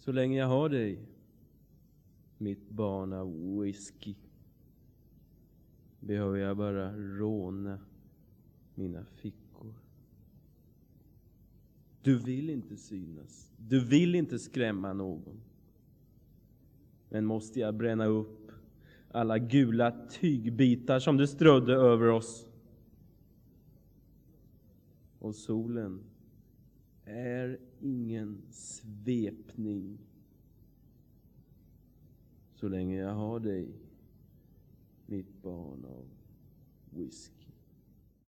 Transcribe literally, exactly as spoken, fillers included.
Så länge jag har dig, mitt barn av whisky, behöver jag bara råna mina fickor. Du vill inte synas. Du vill inte skrämma någon. Men måste jag bränna upp alla gula tygbitar som du strödde över oss? Och solen är ingen svepning så länge jag har dig, mitt barn av whisky.